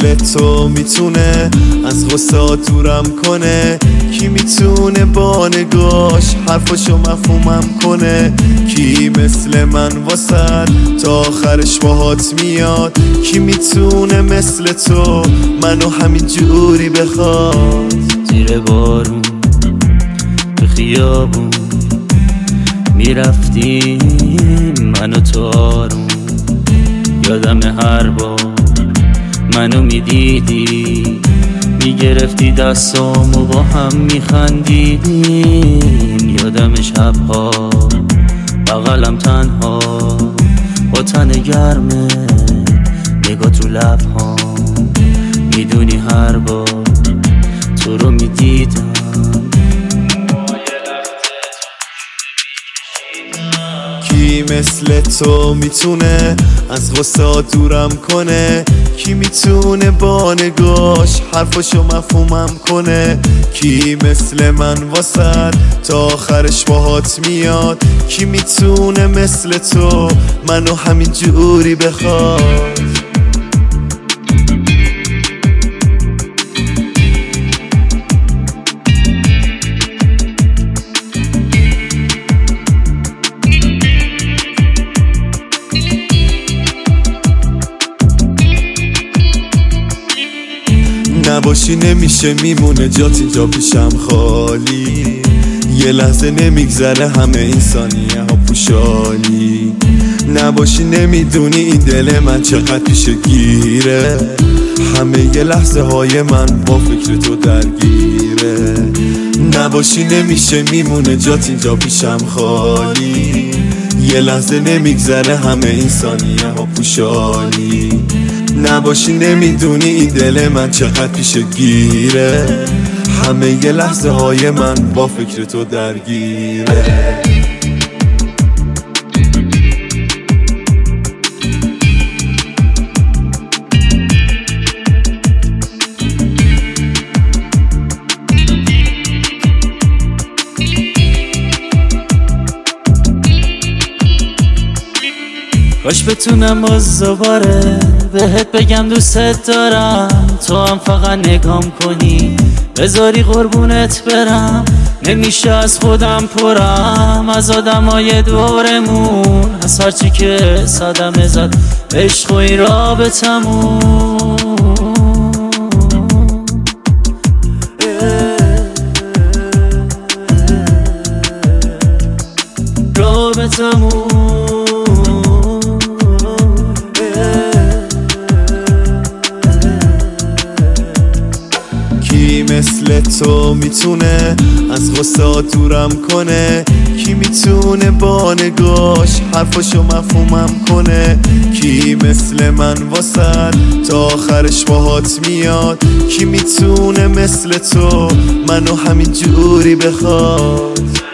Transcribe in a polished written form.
مثل تو میتونه از غصه دورم کنه؟ کی میتونه با نگاش حرفاشو مفهومم کنه؟ کی مثل من واسد تا آخرش باهات میاد؟ کی میتونه مثل تو منو همین جوری بخواد؟ زیر بارون به خیابون میرفتیم من و تو آروم، یادم هر بار منو میدیدی میگرفتی دستام و با هم میخندیدیم. یادم شبها بغلم تنها با تن گرمه نگات رو لبهام، میدونی هر بار تو رو میدیدم کی مثل تو میتونه از غصه دورم کنه؟ کی میتونه با نگاش حرفاشو مفهومم کنه؟ کی مثل من واسد تا آخرش باهات میاد؟ کی میتونه مثل تو منو همین جوری بخواد؟ نباشی نمیشه میمونه جات اینجا پیشم خالی، یه لحظه نمیگذره همه این ثانیه ها پوشالی. نباشی نمیدونی این دل من چقدر پیش گیره، همه یه لحظه های من با فکر تو درگیره. نباشی نمیشه میمونه جات اینجا پیشم خالی، یه لحظه نمیگذره همه این ثانیه ها پوشالی. نباشی نمیدونی این دل من چقدر پیش گیره، همه یه لحظه های من با فکر تو درگیره. کاش بتونم باز دوباره بهت بگم دوستت دارم، تو هم فقط نگام کنی بذاری قربونت برم. نمیشه از خودم پرم از آدمای دورمون، از هرچی که صدمه زد عشق و این رابطمون. کی مثل تو میتونه از غصه دورم کنه؟ کی میتونه با نگاش حرفاشو مفهومم کنه؟ کی مثل من واسد تا آخرش باهات میاد؟ کی میتونه مثل تو منو همین جوری بخواد؟